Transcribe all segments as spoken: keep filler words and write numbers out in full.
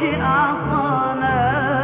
أعطانا.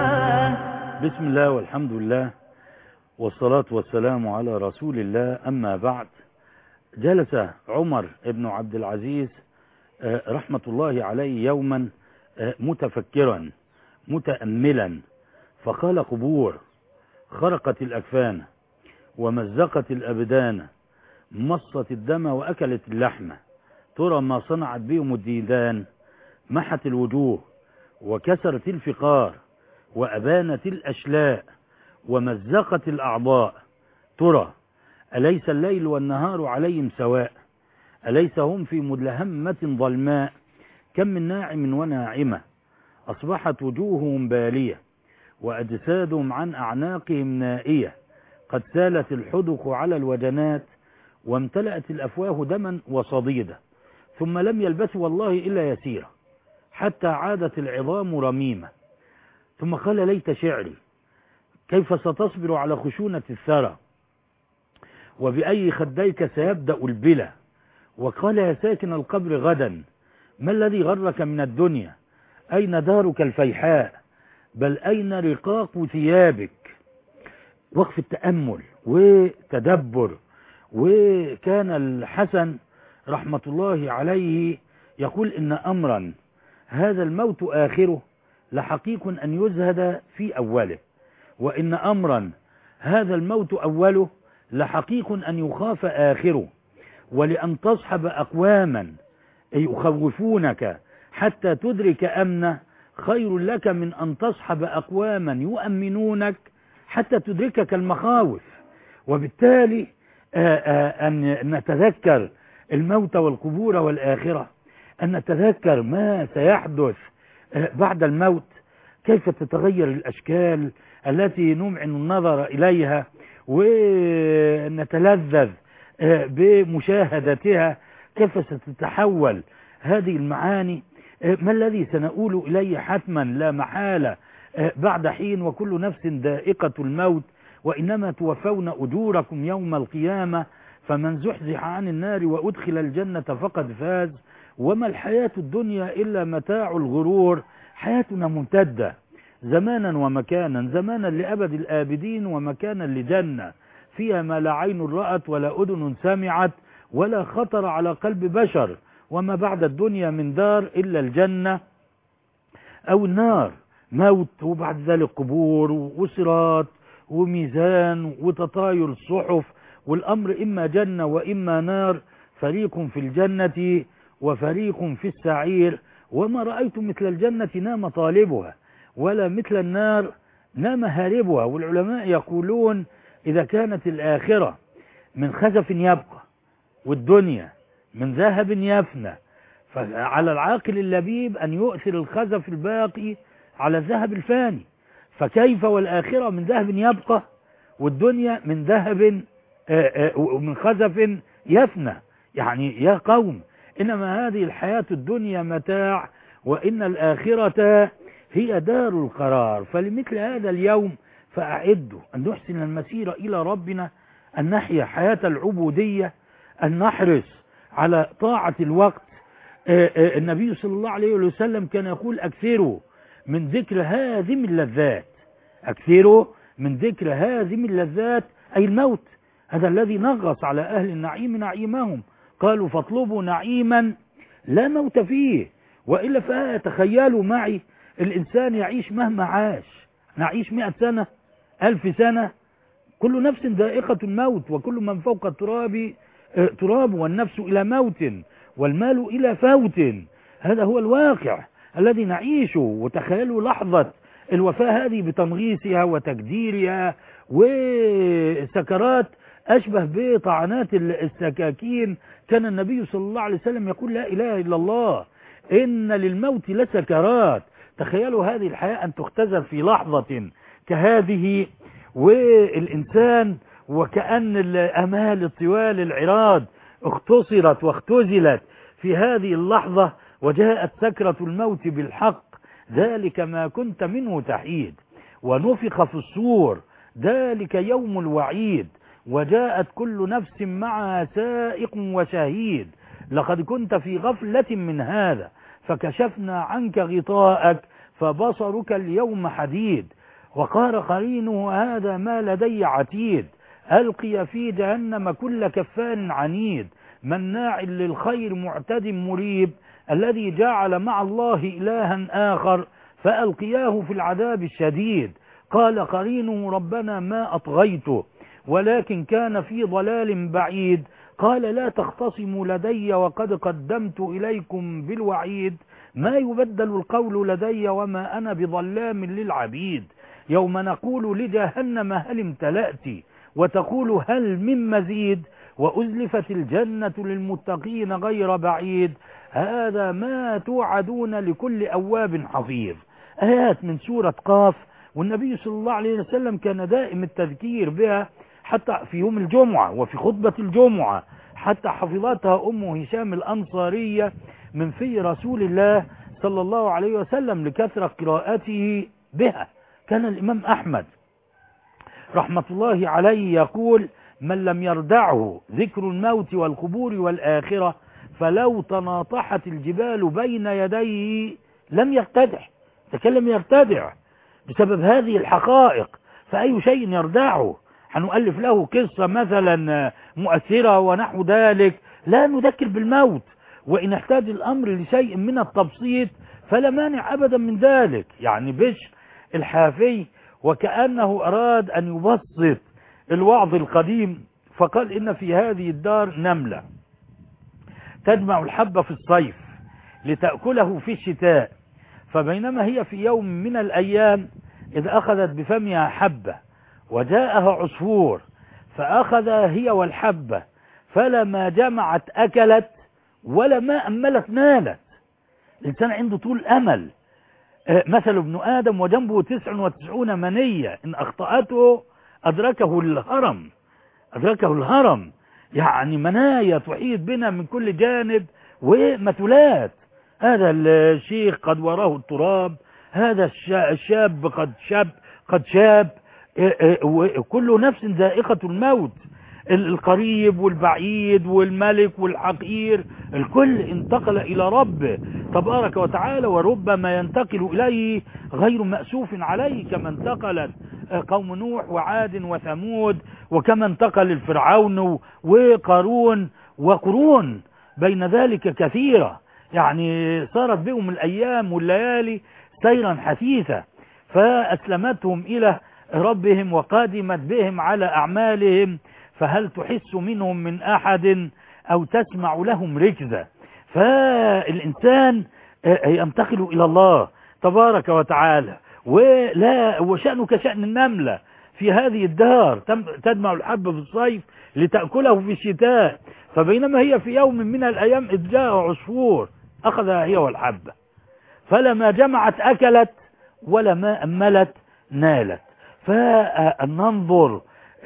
بسم الله والحمد لله والصلاة والسلام على رسول الله. أما بعد، جلس عمر بن عبد العزيز رحمة الله عليه يوما متفكرا متأملا، فقال: قبور خرقت الأكفان ومزقت الأبدان، مصت الدم وأكلت اللحم، ترى ما صنعت بهم الديدان، محت الوجوه وكسرت الفقار وأبانت الأشلاء ومزقت الأعضاء، ترى أليس الليل والنهار عليهم سواء، أليس هم في مدلهمة ظلماء، كم من ناعم وناعمة أصبحت وجوههم بالية وأجسادهم عن أعناقهم نائية، قد سالت الحدق على الوجنات وامتلأت الأفواه دما وصديدا، ثم لم يلبثوا والله إلا يسيرا حتى عادت العظام رميمة. ثم قال: ليت شعري كيف ستصبر على خشونة الثرى، وبأي خديك سيبدأ البلى. وقال: يا ساكن القبر غدا، ما الذي غرك من الدنيا، أين دارك الفيحاء، بل أين رقاق ثيابك. وقف التأمل وتدبر. وكان الحسن رحمة الله عليه يقول: إن أمرا هذا الموت آخره لحقيق أن يزهد في أوله، وإن أمرا هذا الموت أوله لحقيق أن يخاف آخره، ولأن تصحب أقواما يخوفونك حتى تدرك أمنه خير لك من أن تصحب أقواما يؤمنونك حتى تدركك المخاوف. وبالتالي أن نتذكر الموت والقبور والآخرة، أن نتذكر ما سيحدث بعد الموت، كيف تتغير الأشكال التي نمعن النظر إليها ونتلذذ بمشاهدتها، كيف ستتحول هذه المعاني، ما الذي سنقول إليه حتما لا محالة بعد حين، وكل نفس ذائقة الموت، وإنما توفون أجوركم يوم القيامة، فمن زحزح عن النار وأدخل الجنة فقد فاز، وما الحياة الدنيا إلا متاع الغرور. حياتنا ممتدة زمانا ومكانا، زمانا لأبد الآبدين ومكانا لجنة فيها ما لا عين رأت ولا أذن سمعت ولا خطر على قلب بشر، وما بعد الدنيا من دار إلا الجنة أو النار، موت وبعد ذلك قبور وصراط وميزان وتطاير الصحف، والأمر إما جنة وإما نار، فريق في الجنة وفريق في السعير، وما رأيت مثل الجنة نام طالبها ولا مثل النار نام هاربها. والعلماء يقولون: إذا كانت الآخرة من خزف يبقى والدنيا من ذهب يفنى، فعلى العاقل اللبيب أن يؤثر الخزف الباقي على الذهب الفاني، فكيف والآخرة من ذهب يبقى والدنيا من ذهب ومن خزف يفنى؟ يعني يا قوم، إنما هذه الحياة الدنيا متاع، وإن الآخرة هي دار القرار. فلمثل هذا اليوم فأعدوا أن نحسن المسير إلى ربنا، أن نحيا حياة العبودية، أن نحرص على طاعة الوقت. النبي صلى الله عليه وسلم كان يقول: أكثروا من ذكر هازم اللذات، أكثروا من ذكر هازم اللذات، أي الموت، هذا الذي نغص على أهل النعيم نعيمهم، قالوا: فاطلبوا نعيما لا موت فيه، وإلا فتخيلوا معي الإنسان يعيش مهما عاش، نعيش مئة سنة ألف سنة، كل نفس ذائقة الموت، وكل من فوق التراب تراب، والنفس إلى موت والمال إلى فوت. هذا هو الواقع الذي نعيشه. وتخيلوا لحظة الوفاة هذه بتنغيصها وتكديرها وسكرات أشبه بطعنات السكاكين. كان النبي صلى الله عليه وسلم يقول: لا إله إلا الله، إن للموت لسكرات. تخيلوا هذه الحياة أن تختزل في لحظة كهذه، والإنسان وكأن الأمال الطوال العراض اختصرت واختزلت في هذه اللحظة، وجاءت سكرة الموت بالحق، ذلك ما كنت منه تحيد، ونفخ في الصور، ذلك يوم الوعيد، وجاءت كل نفس معها سائق وشهيد، لقد كنت في غفلة من هذا فكشفنا عنك غطاءك فبصرك اليوم حديد. وقال قرينه هذا ما لدي عتيد، ألقي في جهنم كل كفار عنيد، مناع للخير معتد مريب، الذي جعل مع الله إلها آخر فألقياه في العذاب الشديد. قال قرينه ربنا ما أطغيته ولكن كان في ضلال بعيد. قال لا تختصموا لدي وقد قدمت إليكم بالوعيد، ما يبدل القول لدي وما أنا بظلام للعبيد. يوم نقول لجهنم هل امتلأت وتقول هل من مزيد، وأزلفت الجنة للمتقين غير بعيد، هذا ما توعدون لكل أواب حفيظ. آيات من سورة قاف، والنبي صلى الله عليه وسلم كان دائم التذكير بها حتى في يوم الجمعة وفي خطبة الجمعة، حتى حفظتها أم هشام الأنصارية من في رسول الله صلى الله عليه وسلم لكثرة قراءته بها. كان الإمام أحمد رحمة الله عليه يقول من لم يردعه ذكر الموت والقبور والآخرة فلو تناطحت الجبال بين يديه لم يرتدع. تكلم يرتدع بسبب هذه الحقائق، فأي شيء يردعه؟ هنؤلف له قصة مثلا مؤثرة ونحو ذلك؟ لا نذكر بالموت، وإن احتاج الأمر لشيء من التبسيط فلا مانع أبدا من ذلك. يعني بشر الحافي وكأنه أراد أن يبسط الوعظ القديم، فقال إن في هذه الدار نملة تجمع الحب في الصيف لتأكله في الشتاء، فبينما هي في يوم من الأيام إذ أخذت بفمها حبة وجاءها عصفور فأخذ هي والحبة، فلما جمعت أكلت ولما أملت نالت. الإنسان عنده طول أمل. مثل ابن آدم وجنبه تسع وتسعون منية، إن أخطأته أدركه الهرم أدركه الهرم يعني منايا تحيط بنا من كل جانب ومثلات. هذا الشيخ قد وراه التراب، هذا الشاب قد شاب قد شاب وكل نفس ذائقة الموت، القريب والبعيد والملك والحقير الكل انتقل إلى ربه تبارك وتعالى، وربما ينتقل إليه غير مأسوف عليه كما انتقلت قوم نوح وعاد وثمود، وكما انتقل الفرعون وقارون وقرون بين ذلك كثيرة. يعني صارت بهم الأيام والليالي سيرا حثيثا، فأسلمتهم إلى ربهم وقادمت بهم على أعمالهم، فهل تحس منهم من أحد أو تسمع لهم ركزة. فالإنسان ينتقل إلى الله تبارك وتعالى، ولا وشأنه كشأن النملة في هذه الدار تجمع الحب في الصيف لتأكله في الشتاء، فبينما هي في يوم من الأيام إذ جاء عصفور أخذها هي والحبة، فلما جمعت أكلت ولما أملت نالت. فأن ننظر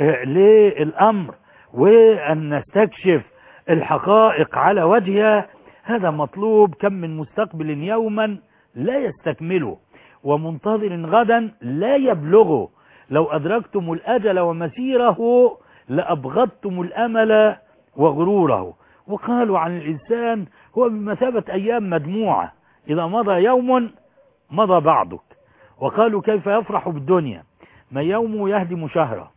للأمر وأن نستكشف الحقائق على وجهها، هذا مطلوب. كم من مستقبل يوما لا يستكمله ومنتظر غدا لا يبلغه، لو أدركتم الأجل ومسيره لأبغضتم الأمل وغروره. وقالوا عن الإنسان هو بمثابة أيام مجموعة، إذا مضى يوم مضى بعضك. وقالوا كيف يفرح بالدنيا، ما يوم يهدم شهره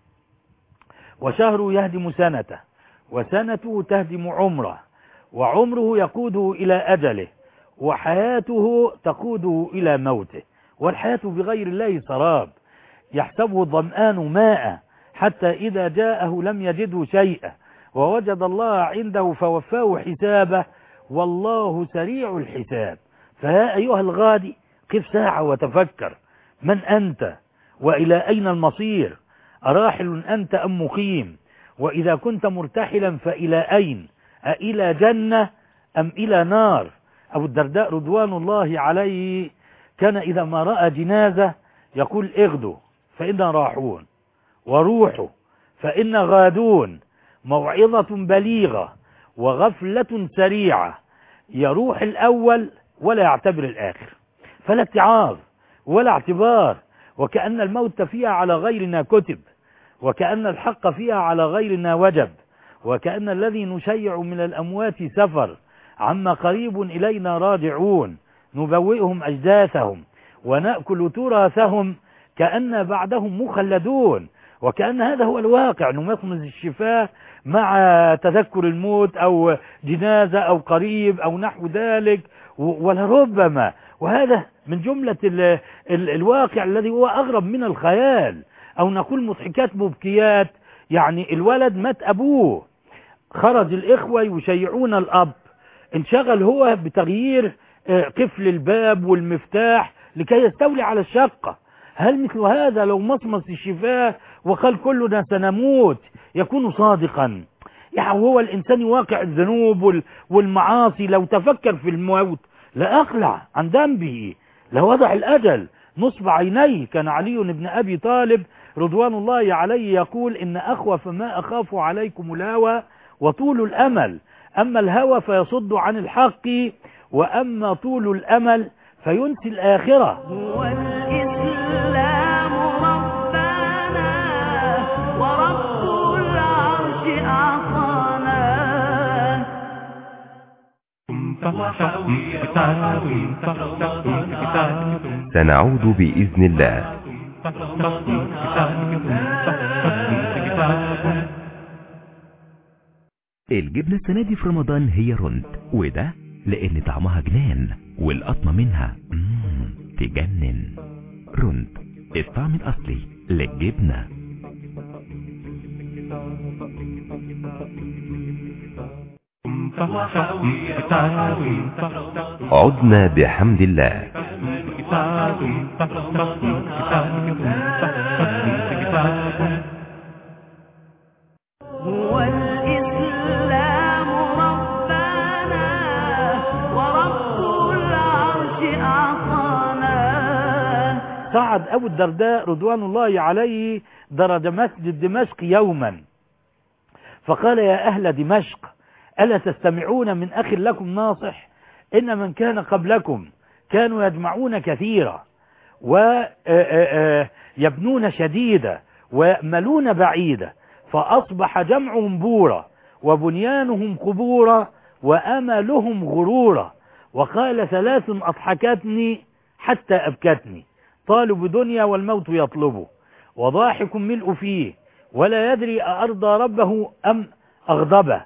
وشهره يهدم سنته وسنته تهدم عمره وعمره يقوده إلى أجله وحياته تقوده إلى موته. والحياة بغير الله سراب يحسبه الظمآن ماء حتى إذا جاءه لم يجده شيئا ووجد الله عنده فوفاه حسابه والله سريع الحساب. فيا أيها الغادي قف ساعة وتفكر، من أنت وإلى أين المصير؟ أراحل أنت أم مقيم؟ وإذا كنت مرتحلا فإلى أين؟ أإلى جنة أم إلى نار؟ أبو الدرداء رضوان الله عليه كان إذا ما رأى جنازة يقول اغدوا فإنا راحون، وروحوا فإنا غادون، موعظة بليغة وغفلة سريعة. يروح الأول ولا يعتبر الآخر، فلا اتعاظ ولا اعتبار، وكأن الموت فيها على غيرنا كتب، وكأن الحق فيها على غيرنا وجب، وكأن الذي نشيع من الأموات سفر عما قريب إلينا راجعون، نبوئهم أجداثهم ونأكل تراثهم كأن بعدهم مخلدون، وكأن هذا هو الواقع، نمطمز الشفاه مع تذكر الموت أو جنازة أو قريب أو نحو ذلك، ولربما وهذا من جملة ال ال الواقع الذي هو أغرب من الخيال، أو نقول مضحكات مبكيات. يعني الولد مات أبوه، خرج الإخوة يشيعون الأب، انشغل هو بتغيير قفل الباب والمفتاح لكي يستولي على الشقة. هل مثل هذا لو مصمص الشفاه وقال كلنا سنموت يكون صادقا؟ يعني هو الإنسان واقع الذنوب والمعاصي لو تفكر في الموت لا أقلع عن ذنبه، لوضع الأجل نصب عينيه. كان علي بن أبي طالب رضوان الله عليه يقول إن أخوف ما أخاف عليكم الهوى وطول الأمل، أما الهوى فيصد عن الحق، وأما طول الأمل فينسي الآخرة. هو الإسلام ربنا ورب العرش أعطانا. سنعود بإذن الله. الجبنة السنة دي في رمضان هي رند، وده لأن طعمها جنان والقطمة منها مم تجنن. رند، الطعم الأصلي للجبنة. عدنا بحمد الله. هو الإسلام ربنا ورب العرش أعطانا. صعد أبو الدرداء رضوان الله عليه درج مسجد دمشق يوما، فقال يا أهل دمشق ألا تستمعون من أخ لكم ناصح؟ إن من كان قبلكم كانوا يجمعون كثيرا ويبنون شديدا ويأملون بعيدا، فأصبح جمعهم بورا وبنيانهم قبورا وأملهم غرورا. وقال ثلاث أضحكتني حتى أبكتني، طالب دنيا والموت يطلبه، وضاحك ملء فيه ولا يدري أأرضى ربه أم أغضبه،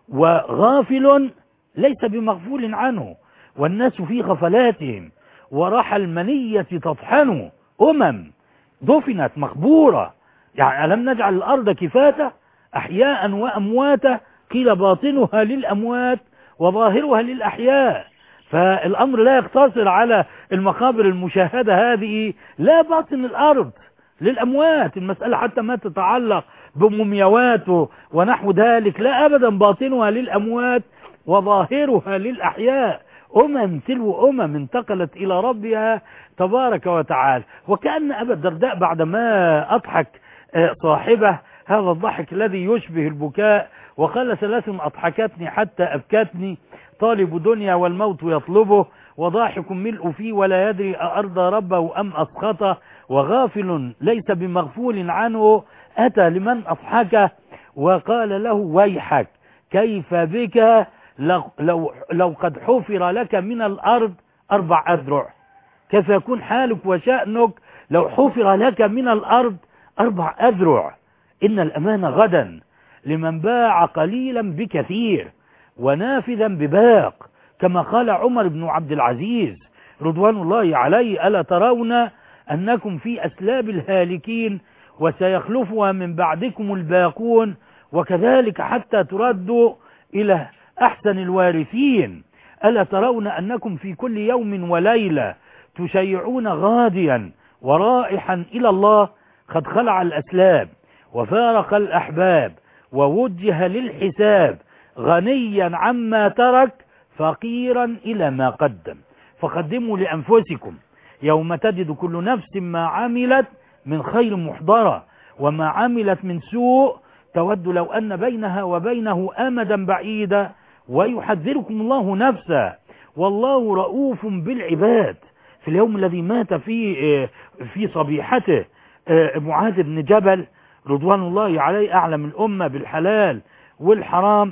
وغافل ليس بمغفول عنه، والناس في غفلاتهم، ورحى المنية تطحن أمم دفنت مخبورة. يعني ألم نجعل الأرض كفاتا أحياء وأمواتا، قيل باطنها للأموات وظاهرها للأحياء. فالأمر لا يقتصر على المقابر المشاهدة هذه، لا، باطن الأرض للأموات، المسألة حتى ما تتعلق بمومياوات ونحو ذلك، لا أبدا، باطنها للأموات وظاهرها للأحياء. أمم تلو أمم انتقلت إلى ربها تبارك وتعالى. وكأن أبا الدرداء بعدما أضحك صاحبه هذا الضحك الذي يشبه البكاء، وقال ثلاث أضحكتني حتى أبكتني، طالب دنيا والموت يطلبه، وضاحك ملء فيه ولا يدري أأرضى ربه أم أسخطه، وغافل ليس بمغفول عنه، أتى لمن أضحكه وقال له ويحك كيف بك لو, لو, لو قد حفر لك من الأرض أربع أذرع. كيف يكون حالك وشأنك لو حفر لك من الأرض أربع أذرع؟ إن الأمان غدا لمن باع قليلا بكثير ونافذا بباق، كما قال عمر بن عبد العزيز رضوان الله عليه ألا ترون أنكم في أسلاب الهالكين وسيخلفها من بعدكم الباقون، وكذلك حتى تردوا إلى أحسن الوارثين. ألا ترون أنكم في كل يوم وليلة تشيعون غاديا ورائحا إلى الله، قد خلع الأسلاب وفارق الأحباب ووجه للحساب، غنيا عما ترك فقيرا إلى ما قدم، فقدموا لأنفسكم يوم تجد كل نفس ما عملت من خير محضرة، وما عملت من سوء تود لو أن بينها وبينه أمدا بعيدا، ويحذركم الله نفسه والله رؤوف بالعباد. في اليوم الذي مات فيه في صبيحته معاذ بن جبل رضوان الله عليه أعلم الأمة بالحلال والحرام،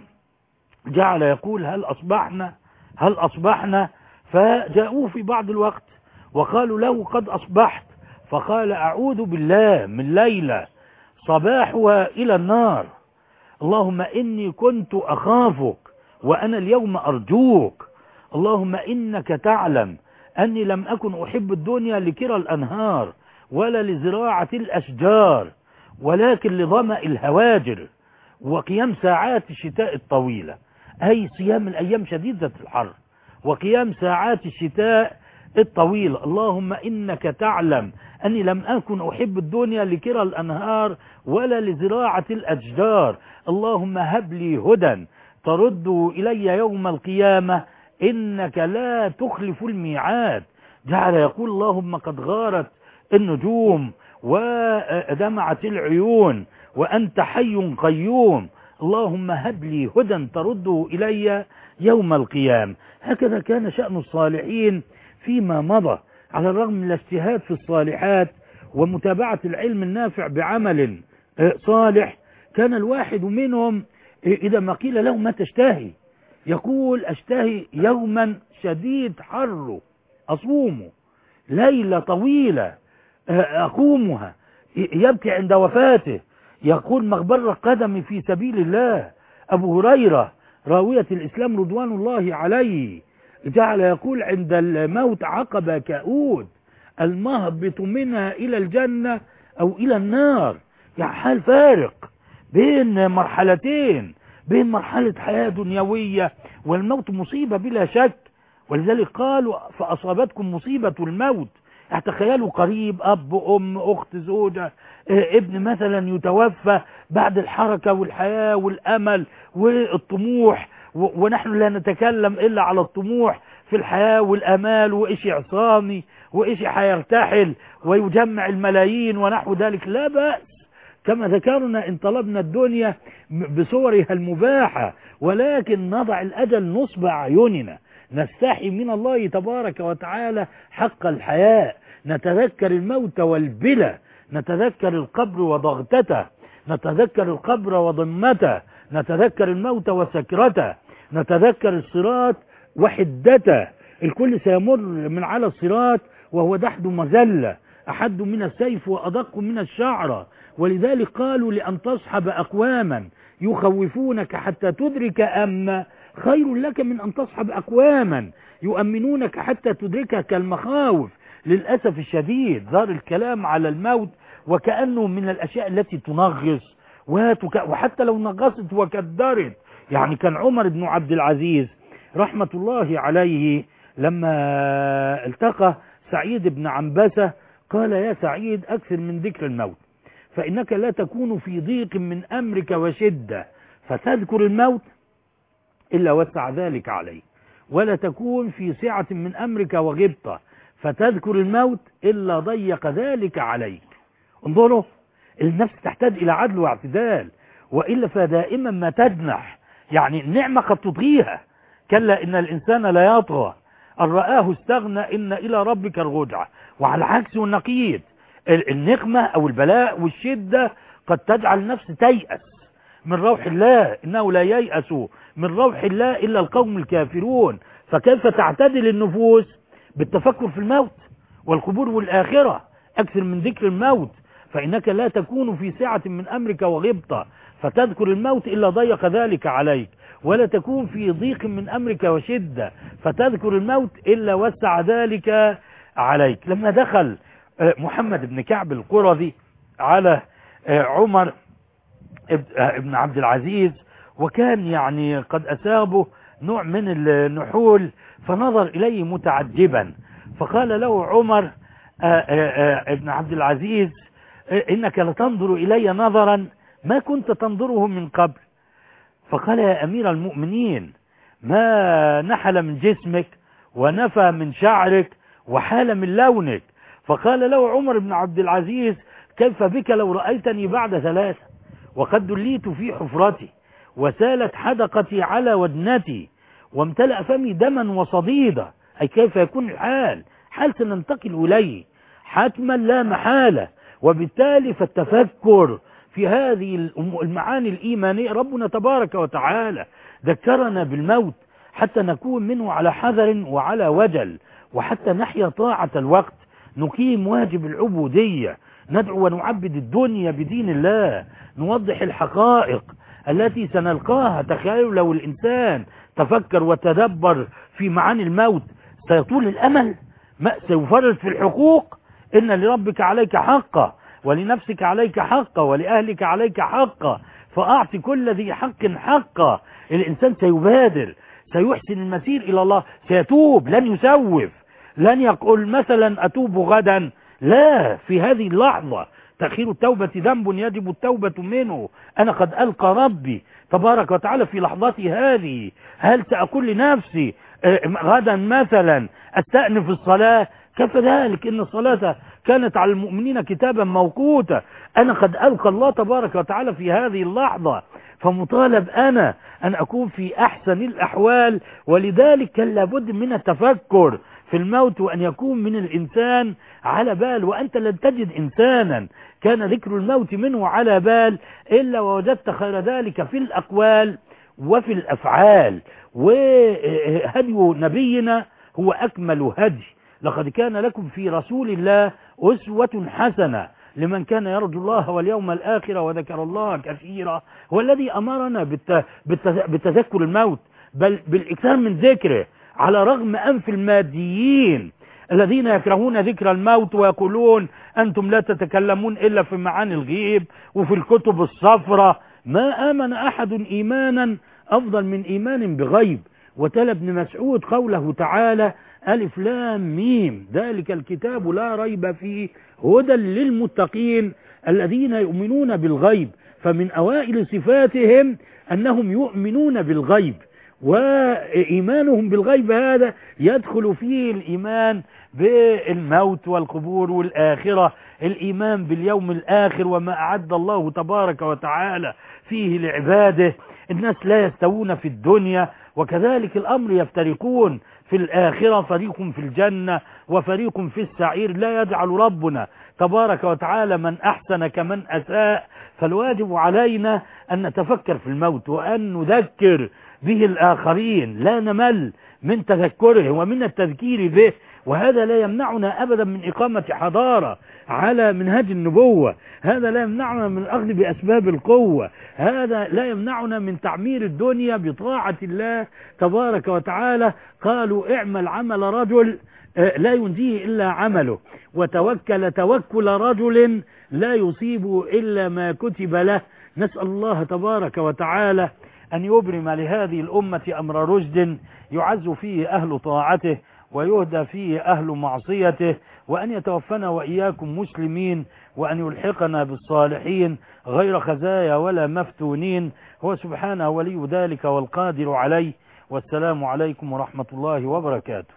جعل يقول هل أصبحنا هل أصبحنا فجاءوه في بعض الوقت وقالوا له قد أصبحت، فقال أعوذ بالله من ليلة صباحها إلى النار، اللهم إني كنت أخافك وأنا اليوم أرجوك، اللهم إنك تعلم أني لم أكن أحب الدنيا لكرى الأنهار ولا لزراعة الأشجار، ولكن لظمأ الهواجر وقيام ساعات الشتاء الطويلة، أي صيام الأيام شديدة الحر وقيام ساعات الشتاء الطويلة. اللهم إنك تعلم أني لم أكن أحب الدنيا لكرى الأنهار ولا لزراعة الأشجار، اللهم هب لي هدى ترد إلي يوم القيامة إنك لا تخلف الميعاد. جعل يقول اللهم قد غارت النجوم ودمعت العيون وأنت حي قيوم، اللهم هب لي هدى ترد إلي يوم القيامة. هكذا كان شأن الصالحين فيما مضى، على الرغم من الاجتهاد في الصالحات ومتابعة العلم النافع بعمل صالح، كان الواحد منهم إذا ما قيل له ما تشتهي يقول أشتهي يوما شديد حر أصومه، ليلة طويلة أقومها، يبكي عند وفاته، يقول مغبر قدمي في سبيل الله. أبو هريرة راوية الإسلام رضوان الله عليه جعل يقول عند الموت عقبة كؤود، المهبط منها إلى الجنة أو إلى النار، يعني حال فارق بين مرحلتين، بين مرحلة حياة دنيوية والموت مصيبة بلا شك، ولذلك قالوا فأصابتكم مصيبة الموت. تخيلوا قريب، أب أم أخت زوجة ابن مثلا يتوفى بعد الحركة والحياة والأمل والطموح، ونحن لا نتكلم إلا على الطموح في الحياة والأمال، وإشي عصامي وإشي حيرتحل ويجمع الملايين ونحو ذلك، لا بأس كما ذكرنا إن طلبنا الدنيا بصورها المباحة، ولكن نضع الأجل نصب أعيننا، نستحي من الله تبارك وتعالى حق الحياء، نتذكر الموت والبلى، نتذكر القبر وضغطته، نتذكر القبر وضمته، نتذكر الموت وسكرته، نتذكر الصراط وحدته. الكل سيمر من على الصراط وهو دحد مزلة أحد من السيف وأدق من الشعرة، ولذلك قالوا لأن تصحب أقواما يخوفونك حتى تدرك أمن خير لك من أن تصحب أقواما يؤمنونك حتى تدركك المخاوف. للأسف الشديد ظهر الكلام على الموت وكأنه من الأشياء التي تنغص وحتى لو نغصت وكدرت. يعني كان عمر بن عبد العزيز رحمة الله عليه لما التقى سعيد بن عنبسة قال يا سعيد أكثر من ذكر الموت، فإنك لا تكون في ضيق من أمرك وشدة فتذكر الموت إلا وسع ذلك عليك، ولا تكون في سعة من أمرك وغبطة فتذكر الموت إلا ضيق ذلك عليك. انظروا، النفس تحتاج إلى عدل واعتدال، وإلا فدائما ما تجنح. يعني النعمة قد تطغيها، كلا إن الإنسان لا يطغى أن رآه استغنى إن إلى ربك الرجعة. وعلى العكس والنقيض، النقمة أو البلاء والشدة قد تجعل النفس تيأس من روح الله، إنه لا ييأس من روح الله إلا القوم الكافرون. فكيف تعتدل النفوس؟ بالتفكر في الموت والقبور والآخرة، أكثر من ذكر الموت، فإنك لا تكون في سعة من أمرك وغبطة فتذكر الموت إلا ضيق ذلك عليك، ولا تكون في ضيق من أمرك وشدة فتذكر الموت إلا وسع ذلك عليك. لما دخل محمد بن كعب القرظي على عمر ابن عبد العزيز وكان يعني قد أصابه نوع من النحول، فنظر إليه متعجبا، فقال له عمر ابن عبد العزيز إنك لتنظر إلي نظرا ما كنت تنظره من قبل. فقال يا أمير المؤمنين ما نحل من جسمك ونفى من شعرك وحال من لونك. فقال له عمر بن عبد العزيز كيف بك لو رأيتني بعد ثلاثة وقد دليت في حفرتي وسالت حدقتي على ودنتي وامتلأ فمي دما وصديدا، أي كيف يكون الحال؟ حال سننتقل إليه حتما لا محالة. وبالتالي فالتفكر في هذه المعاني الإيمانية، ربنا تبارك وتعالى ذكرنا بالموت حتى نكون منه على حذر وعلى وجل، وحتى نحيا طاعة الوقت نقيم واجب العبودية، ندعو ونعبد الدنيا بدين الله، نوضح الحقائق التي سنلقاها. تخيلوا لو الإنسان تفكر وتدبر في معاني الموت سيطول الأمل، ما سيفرط في الحقوق. إن لربك عليك حقا، ولنفسك عليك حقا، ولأهلك عليك حقا، فأعطي كل ذي حق حقا. الإنسان سيبادر، سيحسن المسير إلى الله، سيتوب، لن يسوف، لن يقول مثلا أتوب غدا، لا، في هذه اللحظة. تأخير التوبة ذنب يجب التوبة منه. أنا قد ألقى ربي تبارك وتعالى في لحظتي هذه، هل سأقول لنفسي غدا مثلا أستأنف الصلاة؟ كيف ذلك؟ إن الصلاة كانت على المؤمنين كتابا موقوتا. أنا قد ألقى الله تبارك وتعالى في هذه اللحظة، فمطالب أنا أن أكون في أحسن الأحوال. ولذلك كان لابد من التفكر في الموت، وأن يكون من الإنسان على بال. وأنت لن تجد إنسانا كان ذكر الموت منه على بال إلا ووجدت خير ذلك في الأقوال وفي الأفعال. وهدي نبينا هو أكمل هدي. لقد كان لكم في رسول الله أسوة حسنة لمن كان يرجو الله واليوم الآخر وذكر الله كثيرا. هو الذي أمرنا بتذكر الموت، بل بالإكثار من ذكره، على رغم أنف الماديين الذين يكرهون ذكر الموت ويقولون أنتم لا تتكلمون إلا في معاني الغيب وفي الكتب الصفراء. ما آمن أحد إيمانا أفضل من إيمان بغيب. وتلا ابن مسعود قوله تعالى ألف لام ميم ذلك الكتاب لا ريب فيه هدى للمتقين الذين يؤمنون بالغيب. فمن أوائل صفاتهم أنهم يؤمنون بالغيب، وإيمانهم بالغيب هذا يدخل فيه الإيمان بالموت والقبور والآخرة، الإيمان باليوم الآخر وما أعد الله تبارك وتعالى فيه لعباده. الناس لا يستوون في الدنيا، وكذلك الأمر يفترقون في الآخرة، فريق في الجنة وفريق في السعير. لا يجعل ربنا تبارك وتعالى من أحسن كمن أساء. فالواجب علينا أن نتفكر في الموت وأن نذكر به الآخرين، لا نمل من تذكره ومن التذكير به. وهذا لا يمنعنا أبدا من إقامة حضارة على منهج النبوة، هذا لا يمنعنا من الأخذ بأسباب القوة، هذا لا يمنعنا من تعمير الدنيا بطاعة الله تبارك وتعالى. قالوا اعمل عمل رجل لا ينجيه إلا عمله، وتوكل توكل رجل لا يصيب إلا ما كتب له. نسأل الله تبارك وتعالى أن يبرم لهذه الأمة أمر رشد يعز فيه أهل طاعته ويهدى فيه أهل معصيته، وأن يتوفنا وإياكم مسلمين، وأن يلحقنا بالصالحين غير خزايا ولا مفتونين. هو سبحانه ولي ذلك والقادر عليه. والسلام عليكم ورحمة الله وبركاته.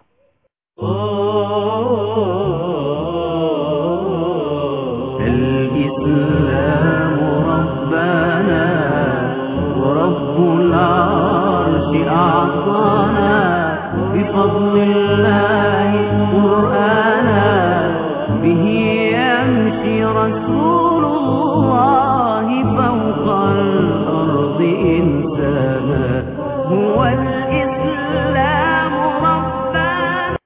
الإسلام ربنا ورب العرش أعطانا، بفضل الله قرآنا به يمشي رسول الله.